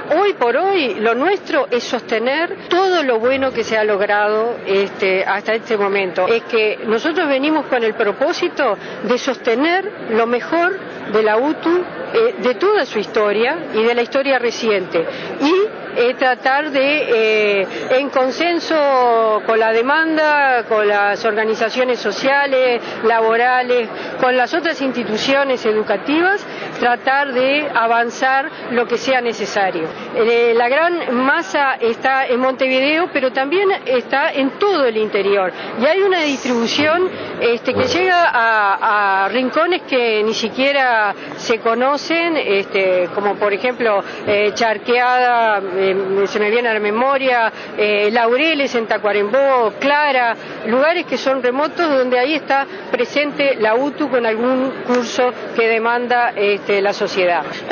hoy por hoy lo nuestro es sostener todo lo bueno que se ha logrado hasta este momento. Es que nosotros venimos con el propósito de sostener lo mejor de la UTU, de toda su historia y de la historia reciente, y tratar de, en consenso con la demanda, con las organizaciones sociales, laborales, con las otras instituciones educativas, tratar de avanzar lo que sea necesario. La gran masa está en Montevideo, pero también está en todo el interior, y hay una distribución que llega a rincones que ni siquiera se conocen, como por ejemplo Charqueada, se me viene a la memoria, Laureles en Tacuarembó, Clara, lugares que son remotos donde ahí está presente la UTU con algún curso que demanda la sociedad.